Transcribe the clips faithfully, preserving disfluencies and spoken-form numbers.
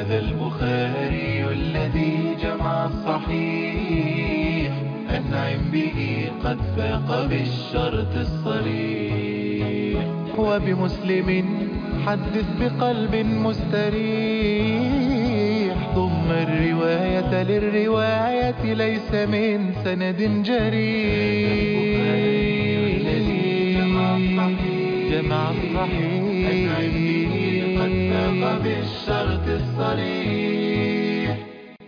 هذا البخاري الذي جمع الصحيح أنعم به قد فاق بالشرط الصريح. هو بمسلم حدث بقلب مستريح، ضم الرواية للرواية ليس من سند جريح. جمع الصحيح أنعم به قد فاق بالشرط الصريح.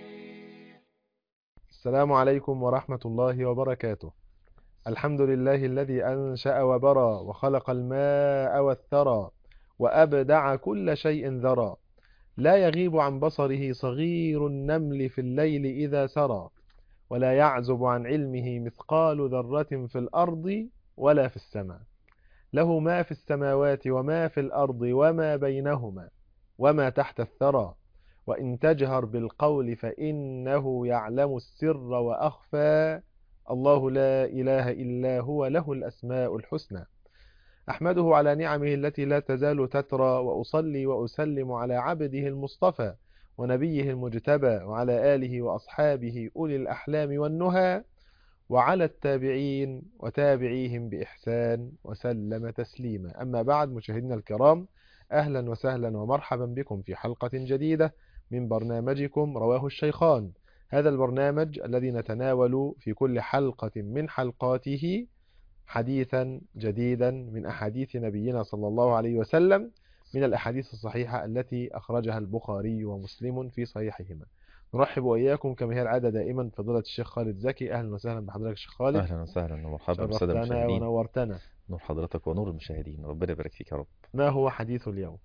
السلام عليكم ورحمة الله وبركاته. الحمد لله الذي أنشأ وبرى وخلق الماء والثرى وأبدع كل شيء ذرى، لا يغيب عن بصره صغير النمل في الليل إذا سرى، ولا يعزب عن علمه مثقال ذرة في الأرض ولا في السماء. له ما في السماوات وما في الأرض وما بينهما وما تحت الثرى، وإن تجهر بالقول فإنه يعلم السر وأخفى. الله لا إله إلا هو، له الأسماء الحسنى. أحمده على نعمه التي لا تزال تترى، وأصلي وأسلم على عبده المصطفى ونبيه المجتبى، وعلى آله وأصحابه أولي الأحلام والنهى، وعلى التابعين وتابعيهم بإحسان وسلم تسليما. أما بعد، مشاهدينا الكرام، أهلا وسهلا ومرحبا بكم في حلقة جديدة من برنامجكم رواه الشيخان. هذا البرنامج الذي نتناول في كل حلقة من حلقاته حديثا جديدا من أحاديث نبينا صلى الله عليه وسلم، من الأحاديث الصحيحة التي أخرجها البخاري ومسلم في صحيحهما. نرحب وإياكم كما هي العادة دائما فضيلة الشيخ خالد زكي. أهلا وسهلا بحضرتك الشيخ خالد. أهلا وسهلا ومرحبا بالسادة شرفتنا المشاهدين. ونورتنا. نور حضرتك ونور المشاهدين، ربنا يبارك فيك يا رب. ما هو حديث اليوم؟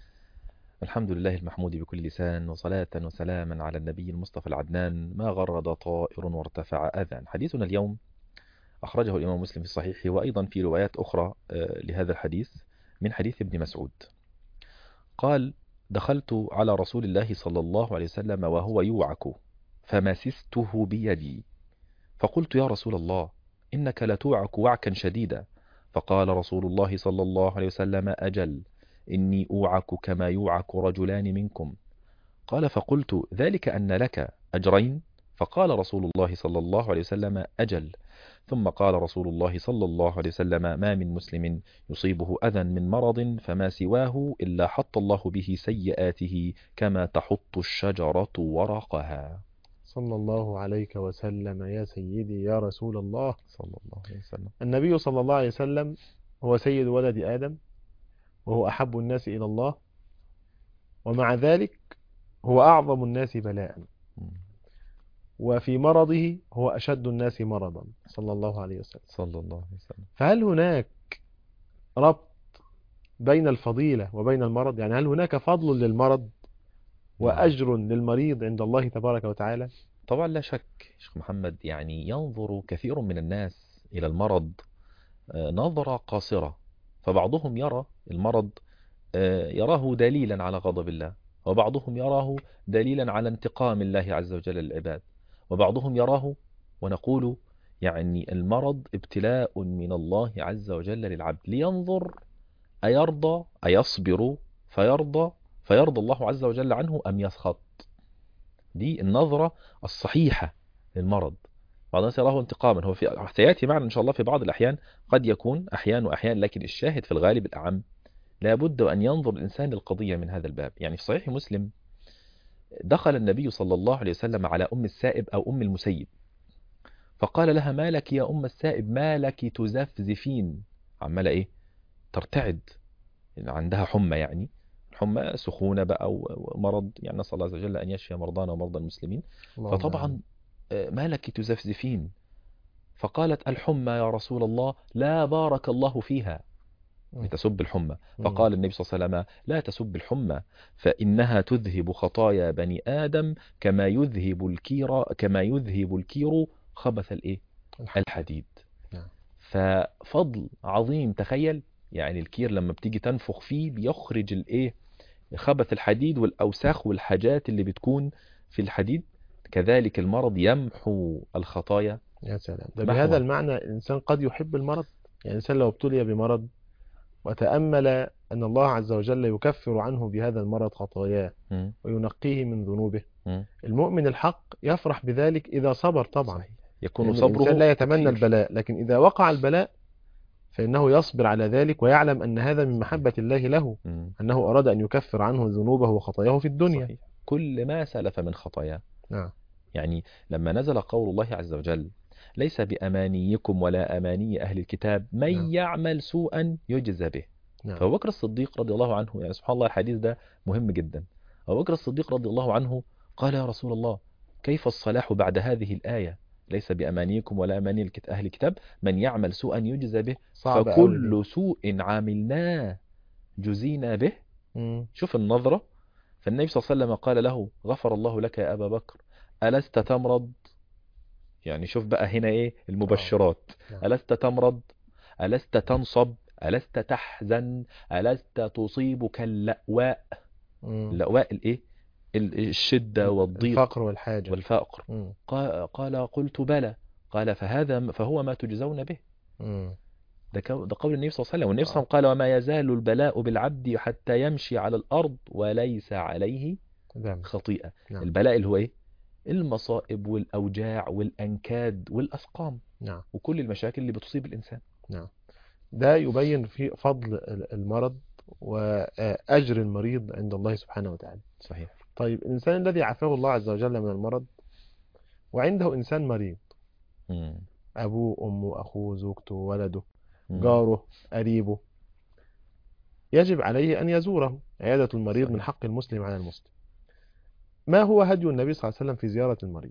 الحمد لله المحمود بكل لسان، وصلاة وسلاما على النبي المصطفى العدنان، ما غرد طائر وارتفع أذان. حديثنا اليوم أخرجه الإمام مسلم في صحيحه، وأيضا في روايات أخرى لهذا الحديث من حديث ابن مسعود قال: دخلت على رسول الله صلى الله عليه وسلم وهو يوعك فمسسته بيدي، فقلت: يا رسول الله، إنك لتوعك وعكا شديدا. فقال رسول الله صلى الله عليه وسلم: أجل، إني أوعك كما يوعك رجلان منكم. قال: فقلت: ذلك أن لك أجرين؟ فقال رسول الله صلى الله عليه وسلم: أجل. ثم قال رسول الله صلى الله عليه وسلم: ما من مسلم يصيبه أذى من مرض فما سواه إلا حط الله به سيئاته كما تحط الشجرة ورقها. صلى الله عليك وسلم يا سيدي يا رسول الله صلى الله عليه وسلم. النبي صلى الله عليه وسلم هو سيد ولد آدم، وهو أحب الناس إلى الله، ومع ذلك هو أعظم الناس بلاء، وفي مرضه هو أشد الناس مرضا صلى الله عليه وسلم. صلى الله عليه وسلم. فهل هناك ربط بين الفضيلة وبين المرض؟ يعني هل هناك فضل للمرض وأجر للمريض عند الله تبارك وتعالى؟ طبعا لا شك شيخ محمد، يعني ينظر كثير من الناس إلى المرض نظرة قاصرة، فبعضهم يرى المرض يراه دليلا على غضب الله، وبعضهم يراه دليلا على انتقام الله عز وجل للعباد، وبعضهم يراه ونقول يعني المرض ابتلاء من الله عز وجل للعبد، لينظر أيرضى أيصبر فيرضى فيرضى الله عز وجل عنه أم يسخط. دي النظرة الصحيحة للمرض. بعض الناس يراه انتقاما، هو في سيأتي معنا إن شاء الله في بعض الأحيان، قد يكون أحيان وأحيان، لكن الشاهد في الغالب الأعم لابد أن ينظر الإنسان للقضية من هذا الباب. يعني في صحيح مسلم دخل النبي صلى الله عليه وسلم على أم السائب أو أم المسيب، فقال لها: ما لك يا أم السائب، ما لك تزفزفين؟ عمالة إيه؟ ترتعد، عندها حمى، يعني حمى سخونة بقى ومرض، يعني نسأل الله عز وجل أن يشفي مرضانا ومرضى المسلمين. فطبعا ما لك تزفزفين؟ فقالت: الحمى يا رسول الله، لا بارك الله فيها، تسب الحمى. فقال النبي صلى الله عليه وسلم: لا تسب الحمى، فإنها تذهب خطايا بني آدم كما يذهب الكير كما يذهب الكير خبث الايه الحديد. ففضل عظيم. تخيل يعني الكير لما بتيجي تنفخ فيه بيخرج الايه خبث الحديد والأوساخ والحاجات اللي بتكون في الحديد، كذلك المرض يمحو الخطايا. يا سلام. ده بهذا المعنى الإنسان قد يحب المرض، يعني الإنسان لو ابتلي بمرض وتأمل أن الله عز وجل يكفر عنه بهذا المرض خطاياه مم. وينقيه من ذنوبه، مم. المؤمن الحق يفرح بذلك إذا صبر طبعا، صحيح. يكون لأن الإنسان صبره لا يتمنى تكفير. البلاء، لكن إذا وقع البلاء فإنه يصبر على ذلك ويعلم أن هذا من صحيح. محبة الله له، مم. أنه أراد أن يكفر عنه ذنوبه وخطاياه في الدنيا. صحيح. كل ما سلف من خطاياه. نعم. يعني لما نزل قول الله عز وجل ليس بأمانيكم ولا أماني أهل الكتاب من نعم. يعمل سوءا يجزى به. نعم. فأبو بكر الصديق رضي الله عنه، يعني سبحان الله الحديث ده مهم جدا. أبو بكر الصديق رضي الله عنه قال يا رسول الله كيف الصلاح بعد هذه الآية ليس بأمانيكم ولا أماني الكت- أهل الكتاب من يعمل سوءا يجزى به، صعب أوي دي. فكل سوء عاملناه جزينا به. مم. شوف النظرة. فالنبي صلى الله عليه وسلم قال له غفر الله لك يا أبا بكر ألست تمرض؟ يعني شوف بقى هنا إيه المبشرات. نعم. ألست تمرض؟ ألست تنصب؟ ألست تحزن؟ ألست تصيبك اللأواء؟ مم. اللأواء الإيه؟ ال- الشدة والضيق الفقر والحاجة. والفقر. مم. قا- قال قلت بلى. قال فهذا فهو ما تجزون به. مم. ده كو- ده قول النبي صلى الله عليه وسلم. والنبي صلى الله عليه وسلم قال وما يزال البلاء بالعبد حتى يمشي على الأرض وليس عليه نعم. خطيئة. نعم. البلاء اللي هو إيه؟ المصائب والأوجاع والأنكاد والأسقام نعم. وكل المشاكل اللي بتصيب الإنسان. نعم. ده يبين في فضل ال- المرض وأجر المريض عند الله سبحانه وتعالى. صحيح. طيب الإنسان الذي عافاه الله عز وجل من المرض وعنده إنسان مريض، مم. أبوه أمه أخوه زوجته ولده مم. جاره قريبه، يجب عليه أن يزوره. عيادة المريض صحيح. من حق المسلم على المسلم. ما هو هدي النبي صلى الله عليه وسلم في زيارة المريض؟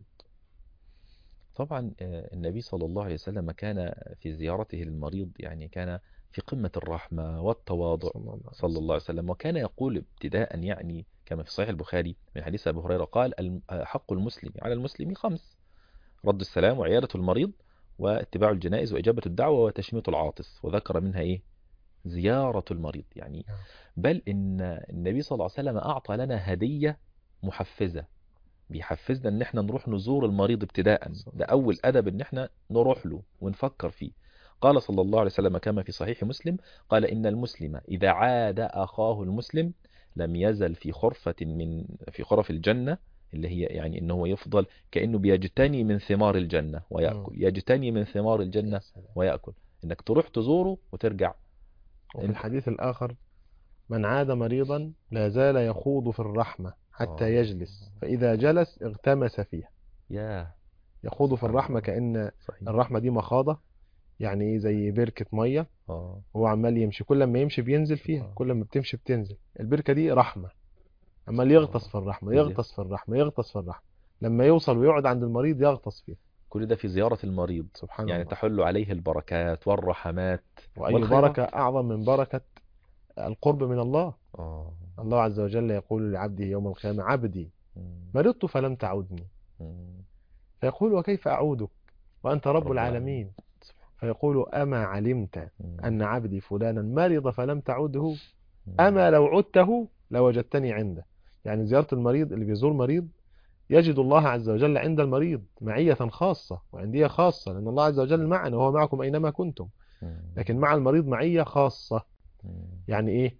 طبعا آه، النبي صلى الله عليه وسلم كان في زيارته للمريض يعني كان في قمة الرحمة والتواضع صلى الله عليه صلى وسلم. الله عليه وسلم. وكان يقول ابتداء يعني كما في صحيح البخاري من حديث أبي هريرة قال الم- آه، حق المسلم على المسلم خمس: رد السلام وعيادة المريض واتباع الجنائز وإجابة الدعوة وتشميت العاطس. وذكر منها إيه؟ زيارة المريض. يعني نعم. بل إن النبي صلى الله عليه وسلم أعطى لنا هدية محفزة، بيحفزنا ان احنا نروح نزور المريض ابتداء. ده اول ادب ان احنا نروح له ونفكر فيه. قال صلى الله عليه وسلم كما في صحيح مسلم قال ان المسلم اذا عاد اخاه المسلم لم يزل في خرفة من في خرف الجنة، اللي هي يعني انه هو يفضل كأنه بيجتني من ثمار الجنة ويأكل، يجتني من ثمار الجنة ويأكل. انك تروح تزوره وترجع. وفي الحديث الآخر من عاد مريضا لا زال يخوض في الرحمة حتى آه. يجلس، فإذا جلس اغتمس فيها. يا يخوض في الرحمة كأن صحيح. الرحمة دي مخاضة، يعني إيه؟ زي بركة مية اه هو عمال يمشي، كل ما يمشي بينزل فيها، آه. كل ما بتمشي بتنزل. البركة دي رحمة، عمال يغطس في الرحمة كل ده- يغطس في الرحمة يغطس في الرحمة، لما يوصل ويقعد عند المريض يغطس فيه. كل ده في زيارة المريض. سبحان يعني الله. تحل عليه البركات والرحمات وأي والخيرات. بركة أعظم من بركة القرب من الله. آه. الله عز وجل يقول لعبده يوم القيامة عبدي مم. مرضت فلم تعودني، مم. فيقول وكيف أعودك وأنت رب رب العالمين؟ فيقول أما علمت مم. أن عبدي فلانا مرض فلم تعوده؟ مم. أما لو عدته لوجدتني عنده. يعني زيارة المريض، اللي بيزور مريض يجد الله عز وجل عند المريض معية خاصة وعندية خاصة، لأن الله عز وجل معنا وهو معكم أينما كنتم. مم. لكن مع المريض معية خاصة. مم. يعني إيه؟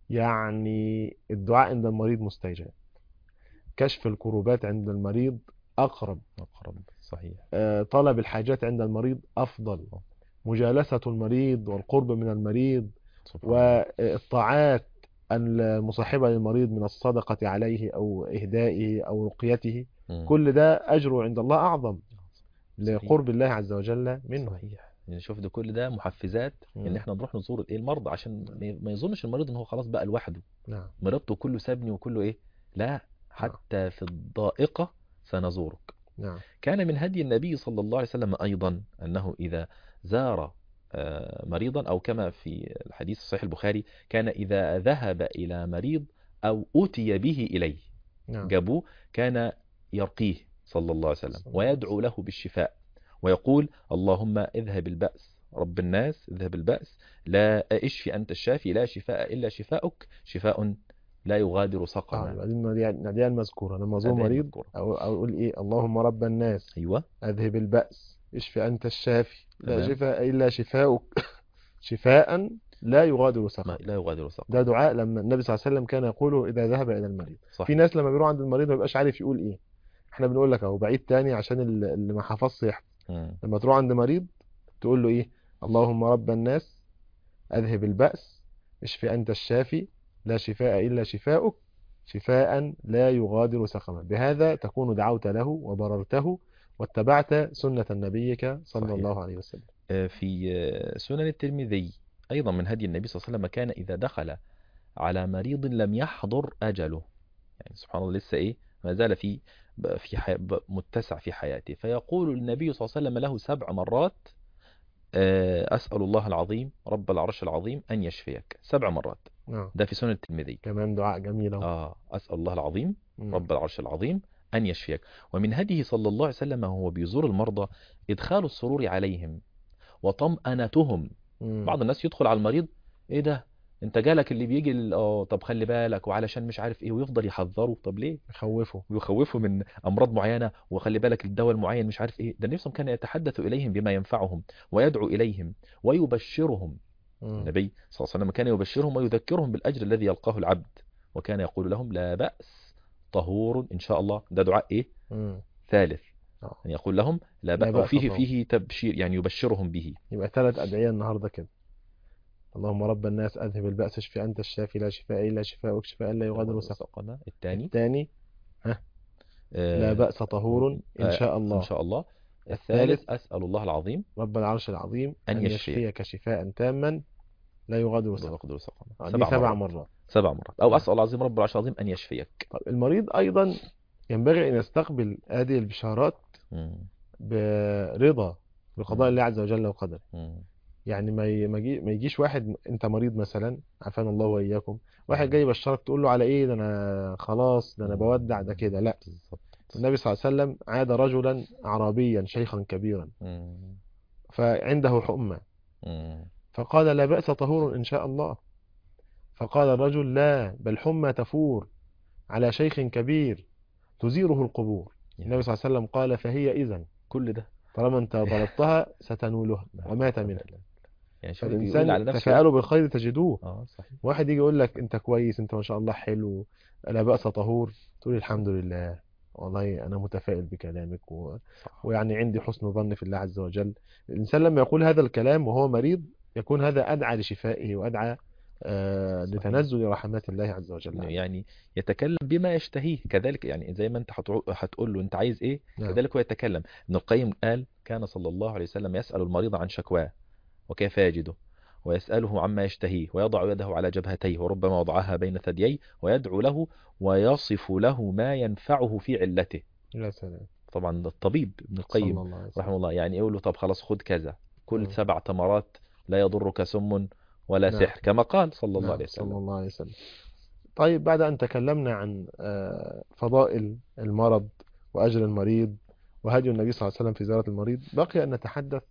يعني الدعاء عند المريض مستجاب، كشف الكروبات عند المريض أقرب، أقرب. صحيح. آه، طلب الحاجات عند المريض أفضل، مجالسة المريض والقرب من المريض سبحان الله. والطاعات المصاحبة للمريض من الصدقة عليه أو إهدائه أو رقيته، مم. كل ده أجره عند الله أعظم صحيح. لقرب الله عز وجل منه. صحيح. يعني شوف ده كل ده محفزات مم. ان احنا نروح نزور الايه المرضى عشان ما- ما يظنش المريض ان هو خلاص بقى لوحده، نعم. مرضته كله سابني وكله ايه. لا، حتى في الضائقة سنزورك. نعم. كان من هدي النبي صلى الله عليه وسلم أيضا أنه إذا زار آه، مريضا أو كما في الحديث الصحيح البخاري كان إذا ذهب إلى مريض أو أتي به إليه نعم. جابوه كان يرقيه صلى الله عليه وسلم صلى الله ويدعو له بالشفاء ويقول اللهم اذهب البأس رب الناس اذهب البأس لا اشفي أنت الشافي لا شفاء إلا شفاؤك شفاء لا يغادر آه، سقما. يبقى دي النادية النادية المذكورة. لما أزور هذه مريض المذكورة. أو أو أقول إيه؟ اللهم رب الناس أيوة. أذهب البأس اشفي أنت الشافي لا تمام. شفاء إلا شفاؤك شفاء لا يغادر ما سقما. لا يغادر ده سقما. دعاء لما النبي صلى الله عليه وسلم كان يقوله إذا ذهب إلى المريض. في صحيح. ناس لما بيروح عند المريض ما بيبقاش عارف يقول إيه. احنا بنقول لك اهو بعيد تاني عشان اللي اللي ما حفظش يحفظ. مم. لما تروح عند مريض تقول له إيه؟ اللهم رب الناس أذهب البأس اشف أنت الشافي لا شفاء إلا شفاؤك شفاء لا يغادر سقما. بهذا تكون دعوت له وبررته واتبعت سنة نبيك صلى صحيح. الله عليه وسلم. آه، في آه، سنن الترمذي أيضا من هدي النبي صلى الله عليه وسلم كان إذا دخل على مريض لم يحضر أجله، يعني سبحان الله لسه إيه ما زال في ب- في حي... ب- متسع في حياته، فيقول النبي صلى الله عليه وسلم له سبع مرات آه، أسأل الله العظيم رب العرش العظيم أن يشفيك، سبع مرات. نعم. ده في سنن الترمذي. كمان دعاء جميل اهو. آه أسأل الله العظيم مم. رب العرش العظيم أن يشفيك. ومن هديه صلى الله عليه وسلم وهو بيزور المرضى إدخال السرور عليهم وطمأنتهم. مم. بعض الناس يدخل على المريض، ايه ده انت جالك اللي بيجي ال- اه طب خلي بالك وعلشان مش عارف ايه، ويفضل يحذره. طب ليه؟ يخوفه. ويخوفه من امراض معينه، وخلي بالك الدواء المعين مش عارف ايه. ده النبي صلى الله عليه وسلم كان يتحدث اليهم بما ينفعهم ويدعو اليهم ويبشرهم. مم. النبي صلى الله عليه وسلم كان يبشرهم ويذكرهم بالاجر الذي يلقاه العبد، وكان يقول لهم لا بأس طهور ان شاء الله. ده دعاء ايه مم. ثالث، آه. يعني يقول لهم لا لا بأس، بأس وفيه طهور. فيه تبشير يعني يبشرهم به. يبقى ثلاث أدعية النهاردة كده. اللهم رب الناس أذهب البأس اشف أنت الشافي لا شفاء إلا شفاؤك شفاء لا يغادر سقما. سقما. الثاني الثاني ها آه، لا بأس طهور إن آه، شاء إن الله. شاء الله. الثالث الثالث أسأل الله العظيم رب العرش العظيم أن أن يشفيك. يشفيك شفاء تاما لا يغادر سقما. بقدر سقما. آه، دي سبع سبع مرات. مرات. سبع مرات. أو نعم. أسأل الله العظيم رب العرش العظيم أن يشفيك. طب المريض أيضا ينبغي أن يستقبل هذه البشارات مم. برضا بقضاء مم. الله عز وجل وقدره. مم. يعني ما ي- ما يجي- ما يجيش واحد انت مريض مثلا عافانا الله واياكم، واحد مم. جاي يبشرك تقول له على ايه ده انا خلاص ده انا بودع ده كده. لا، بالظبط. النبي صلى الله عليه وسلم عاد رجلا اعرابيا شيخا كبيرا مم. فعنده حمى مم. فقال لا بأس طهور ان شاء الله. فقال الرجل لا بل حمى تفور على شيخ كبير تزيره القبور. النبي صلى الله عليه وسلم قال فهي اذا كل ده طالما انت طلبتها ستنولها ومات منها. يعني شوف بيقول على فالإنسان نفسه. تفاءلوا بالخير تجدوه. اه صحيح. واحد يجي يقول لك انت كويس انت ما شاء الله حلو لا بأس طهور، تقول الحمد لله والله انا متفائل بكلامك و... صح. ويعني عندي حسن ظن في الله عز وجل. الانسان لما يقول هذا الكلام وهو مريض يكون هذا ادعى لشفائه وادعى آه صحيح. لتنزل رحمات الله عز وجل إنه عليه. يعني يتكلم بما يشتهيه كذلك، يعني زي ما انت هتعو- هتقول له انت عايز ايه نعم. كذلك هو يتكلم. ابن القيم قال كان صلى الله عليه وسلم يسأل المريض عن شكواه وكيف يجده، ويسأله عما يشتهيه، ويضع يده على جبهتيه وربما وضعها بين ثدييه، ويدعو له ويصف له ما ينفعه في علته. يا سلام. طبعا ده الطبيب ابن صلى القيم الله عليه وسلم. رحمه الله، يعني يقول له طب خلاص خد كذا كل نعم. سبع تمرات لا يضرك سم ولا نعم. سحر كما قال صلى الله نعم. عليه صلى وسلم. الله عليه وسلم. طيب بعد أن تكلمنا عن آه، فضائل المرض وأجر المريض وهدي النبي صلى الله عليه وسلم في زيارة المريض، بقي أن نتحدث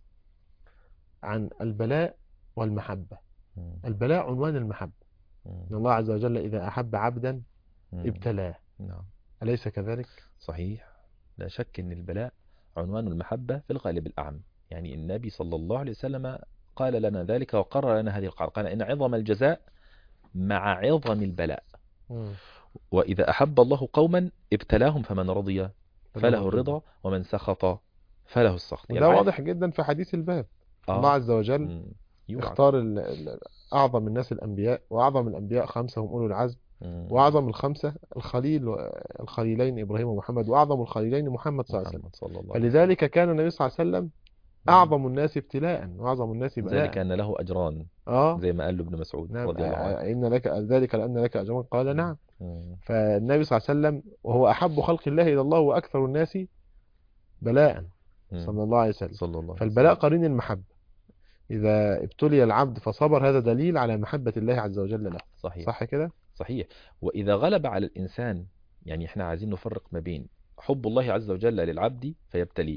عن البلاء والمحبة. مم. البلاء عنوان المحبة. مم. إن الله عز وجل إذا أحب عبدا مم. ابتلاه، نعم أليس كذلك؟ صحيح. لا شك ان البلاء عنوان المحبة في الغالب الأعم. يعني النبي صلى الله عليه وسلم قال لنا ذلك وقرر لنا هذه القاعدة، قال إن عظم الجزاء مع عظم البلاء. مم. وإذا أحب الله قوما ابتلاهم فمن رضي فله الرضا. الرضا ومن سخط فله السخط. وده يعني واضح جدا في حديث الباب. آه. الله عز وجل مم. يوعد. اختار ال- ال- أعظم الناس الأنبياء، وأعظم الأنبياء خمسة هم أولو العزم، مم. وأعظم الخمسة الخليل الخليلين إبراهيم ومحمد، وأعظم الخليلين محمد صلى الله عليه وسلم. محمد صلى الله عليه وسلم. فلذلك كان النبي صلى الله عليه وسلم أعظم الناس ابتلاء وأعظم الناس ذلك بلاء. أن له أجران آه زي ما قال له ابن مسعود نعم. رضي الله عنه. إن لك ذلك لأن لك أجرا قال نعم. مم. فالنبي صلى الله عليه وسلم وهو أحب خلق الله إلى الله وأكثر الناس بلاء مم. صلى الله عليه وسلم. صلى الله عليه فالبلاء وسلم. قرين المحبة. إذا ابتلي العبد فصبر هذا دليل على محبة الله عز وجل له. صحيح. صح كده؟ صحيح. وإذا غلب على الإنسان، يعني احنا عايزين نفرق ما بين حب الله عز وجل للعبد فيبتليه،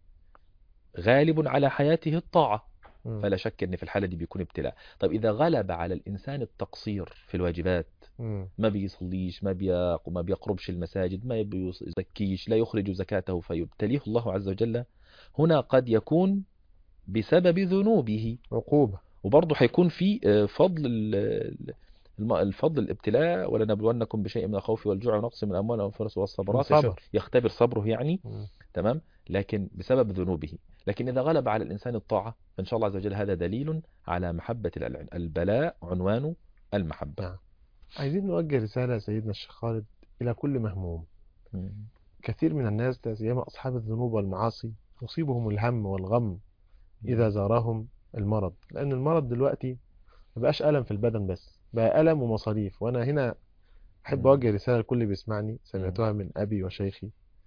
غالب على حياته الطاعة، مم. فلا شك ان في الحالة دي بيكون ابتلاء. طب إذا غلب على الإنسان التقصير في الواجبات، مم. ما بيصليش ما بيق... ما بيقربش المساجد ما بيزكيش لا يخرج زكاته فيبتليه الله عز وجل، هنا قد يكون بسبب ذنوبه عقوبة. وبرضه هيكون في آه، فضل ال- ال- الم- الفضل الابتلاء، ولنبلونكم بشيء من الخوف والجوع ونقص من الاموال والانفس من والثمرات، يش- صبر. يختبر صبره يعني. مم. تمام. لكن بسبب ذنوبه. لكن اذا غلب على الانسان الطاعه فان شاء الله عز وجل هذا دليل على محبه الع- البلاء عنوانه المحبه. نعم. عايزين نوجه رسالة يا سيدنا الشيخ خالد إلى كل مهموم. مم. كثير من الناس لا سيما أصحاب الذنوب والمعاصي يصيبهم الهم والغم إذا زارهم المرض، لأن المرض دلوقتي ما بقاش ألم في البدن بس، بقى ألم ومصاريف. وأنا هنا أحب مم. أوجه رسالة لكل اللي بيسمعني، سمعتها من أبي وشيخي.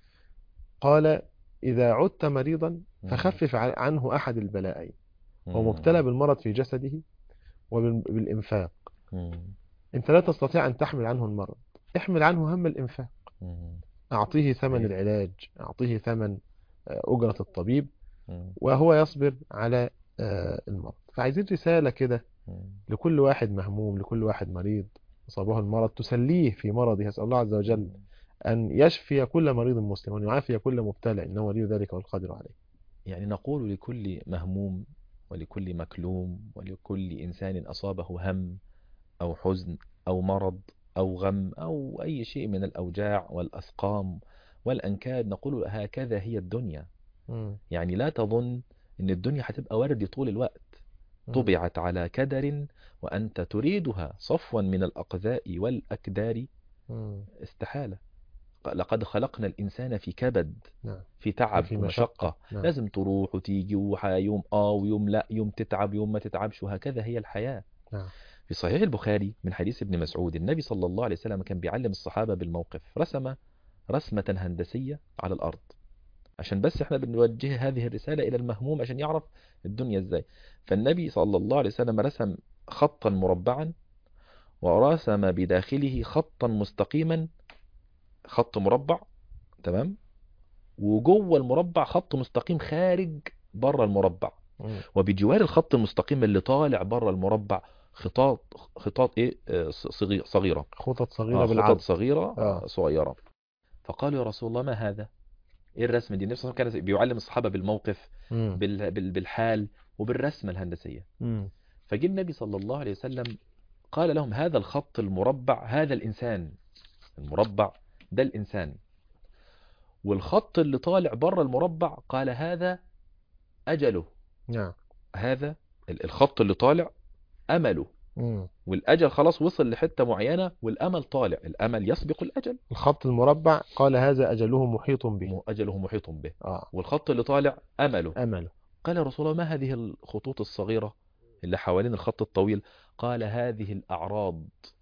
قال: إذا عدت مريضا مم. فخفف ع- عنه أحد البلائين. هو مم. مبتلى بالمرض في جسده وبالإنفاق. مم. أنت لا تستطيع أن تحمل عنه المرض، احمل عنه هم الإنفاق. مم. أعطيه ثمن صحيح. العلاج، أعطيه ثمن آه، أجرة الطبيب، مم. وهو يصبر على آه، المرض. فعايزين رسالة كده مم. لكل واحد مهموم، لكل واحد مريض أصابه المرض، تسليه في مرضه. أسأل الله عز وجل أن يشفي كل مريض مسلم وأن يعافي كل مبتلى، إنه ولي ذلك والقادر عليه. يعني نقول لكل مهموم ولكل مكلوم ولكل إنسان أصابه هم أو حزن أو مرض أو غم أو أي شيء من الأوجاع والأسقام والأنكاد، نقول هكذا هي الدنيا. مم. يعني لا تظن أن الدنيا هتبقى وردي طول الوقت. مم. طبعت على كدر وأنت تريدها صفوا من الأقذاء والأكدار، مم. استحالة. لقد خلقنا الإنسان في كبد، نعم. في تعب في ومشقة. مشقة. نعم. لازم تروح وتيجي، ويوم آه ويوم لا، يوم تتعب يوم ما تتعبش، وهكذا هي الحياة. نعم. في صحيح البخاري من حديث ابن مسعود، النبي صلى الله عليه وسلم كان بيعلم الصحابة بالموقف، رسم رسمة هندسية على الأرض، عشان بس احنا بنوجه هذه الرسالة إلى المهموم عشان يعرف الدنيا ازاي. فالنبي صلى الله عليه وسلم رسم خطا مربعا، ورسم بداخله خطا مستقيما، خط مربع، تمام، وجوه المربع خط مستقيم خارج بره المربع، مم. وبجوار الخط المستقيم اللي طالع بره المربع خطاط خطاط ايه آه، صغي- صغيرة. خطط صغيرة اه خطط بالعرض. صغيرة آه. آه، صغيرة. فقالوا يا رسول الله ما هذا؟ ايه الرسم دي؟ النبي صلى الله عليه وسلم كان بيعلم الصحابة بالموقف، مم. بال- بال- بالحال وبالرسمة الهندسية. مم. فجاء النبي صلى الله عليه وسلم قال لهم هذا الخط المربع هذا الإنسان، المربع ده الإنسان، والخط اللي طالع بره المربع قال هذا أجله. نعم. هذا ال- الخط اللي طالع أمله، مم. والأجل خلاص وصل لحتة معينة والأمل طالع، الأمل يسبق الأجل، الخط المربع قال هذا أجله محيط به. م- أجله محيط به. آه. والخط اللي طالع أمله. أمله. قال يا رسول الله ما هذه الخطوط الصغيرة اللي حوالين الخط الطويل؟ قال هذه الأعراض،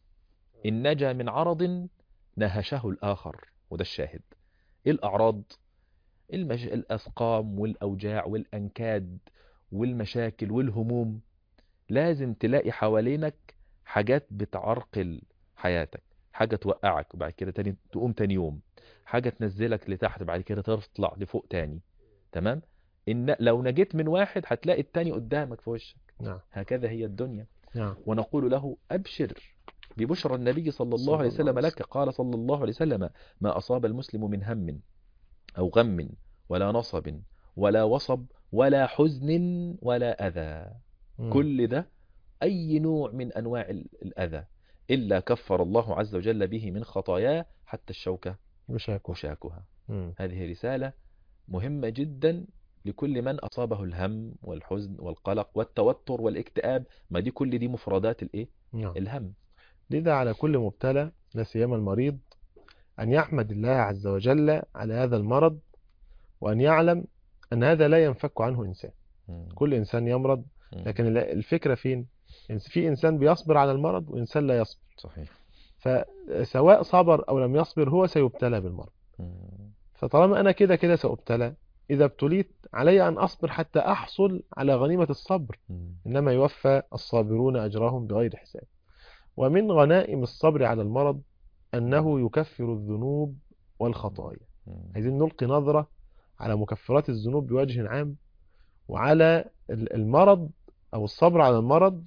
إن نجا من عرض نهشه الآخر. وده الشاهد. إيه الأعراض؟ المش... الأسقام والأوجاع والأنكاد والمشاكل والهموم. لازم تلاقي حوالينك حاجات بتعرقل حياتك، حاجة توقعك وبعد كده تاني تقوم تاني يوم، حاجة تنزلك لتحت بعد كده تطلع لفوق تاني. تمام. إن لو نجيت من واحد هتلاقي التاني قدامك في وشك. نعم. هكذا هي الدنيا. نعم. ونقول له أبشر ببشرى النبي صلى الله عليه وسلم لك. قال صلى الله عليه وسلم ما أصاب المسلم من هم أو غم ولا نصب ولا وصب ولا حزن ولا أذى. مم. كل ده أي نوع من أنواع ال- الأذى إلا كفر الله عز وجل به من خطاياه حتى الشوكة وشاكو. وشاكها. مم. هذه رسالة مهمة جدا لكل من أصابه الهم والحزن والقلق والتوتر والاكتئاب. ما دي كل دي مفردات الإيه؟ نعم. الهم. لذا على كل مبتلى لا سيما المريض أن يحمد الله عز وجل على هذا المرض، وأن يعلم أن هذا لا ينفك عنه إنسان. مم. كل إنسان يمرض، مم. لكن ال- الفكرة فين؟ في إنسان بيصبر على المرض وإنسان لا يصبر. صحيح. فسواء صبر أو لم يصبر هو سيبتلى بالمرض. مم. فطالما أنا كده كده سأبتلى، إذا ابتليت علي أن أصبر حتى أحصل على غنيمة الصبر. مم. إنما يوفى الصابرون أجرهم بغير حساب. ومن غنائم الصبر على المرض أنه يكفر الذنوب والخطايا. مم. عايزين نلقي نظرة على مكفرات الذنوب بوجه عام، وعلى ال- المرض أو الصبر على المرض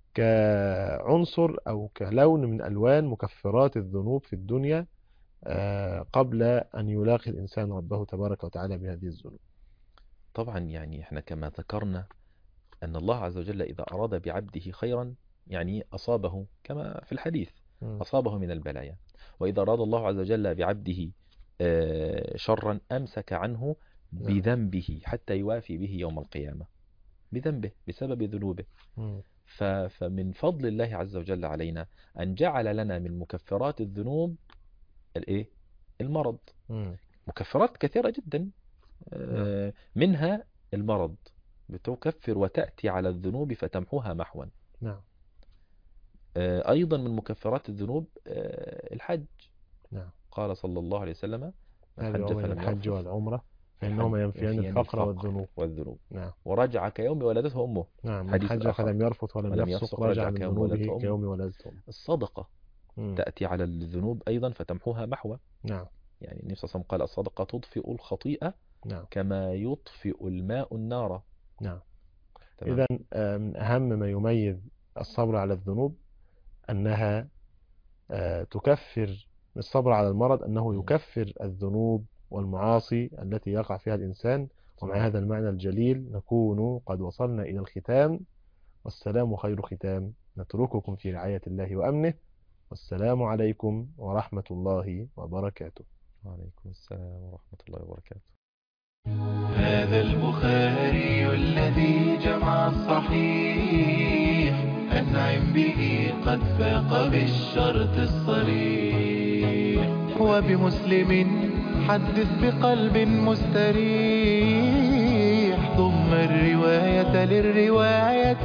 كعنصر أو كلون من ألوان مكفرات الذنوب في الدنيا آه، قبل أن يلاقي الإنسان ربه تبارك وتعالى بهذه الذنوب. طبعا يعني احنا كما ذكرنا أن الله عز وجل إذا أراد بعبده خيرا يعني أصابه كما في الحديث مم. أصابه من البلايا، وإذا أراد الله عز وجل بعبده آه، شرا أمسك عنه نعم. بذنبه حتى يوافي به يوم القيامة، بذنبه بسبب ذنوبه. مم. ف- فمن فضل الله عز وجل علينا أن جعل لنا من مكفرات الذنوب الإيه؟ المرض. مم. مكفرات كثيرة جدا، آه، منها المرض بتكفر وتأتي على الذنوب فتمحوها محوا. نعم. آه، أيضا من مكفرات الذنوب آه، الحج. نعم. قال صلى الله عليه وسلم من هذه حج يومين فلم الحج يرفث والعمرة فإنهما ينفيان الفقر والذنوب. والذنوب نعم. ورجع كيوم ولدته أمه. نعم. من حديث حج آخر فلم يرفث ولم, ولم يفسق يفسق رجع رجع من كيوم ولدته ذنوبه أمه. كيوم ولدته أمه. الصدقة مم. تأتي على الذنوب أيضا فتمحوها محوا. نعم. يعني النبي صلى الله عليه وسلم قال الصدقة تطفئ الخطيئة نعم. كما يطفئ الماء النار. نعم. تمام؟ إذا من أهم ما يميز الصبر على الذنوب أنها آه، تكفر، الصبر على المرض أنه مم. يكفر الذنوب والمعاصي التي يقع فيها الإنسان. ومع هذا المعنى الجليل نكون قد وصلنا إلى الختام، والسلام خير ختام. نترككم في رعاية الله وأمنه، والسلام عليكم ورحمة الله وبركاته. وعليكم السلام ورحمة الله وبركاته. هذا البخاري الذي جمع الصحيح أنعم به قد فاق بالشرط الصريح، وبمسلم حدث بقلب مستريح، ضم الرواية للرواية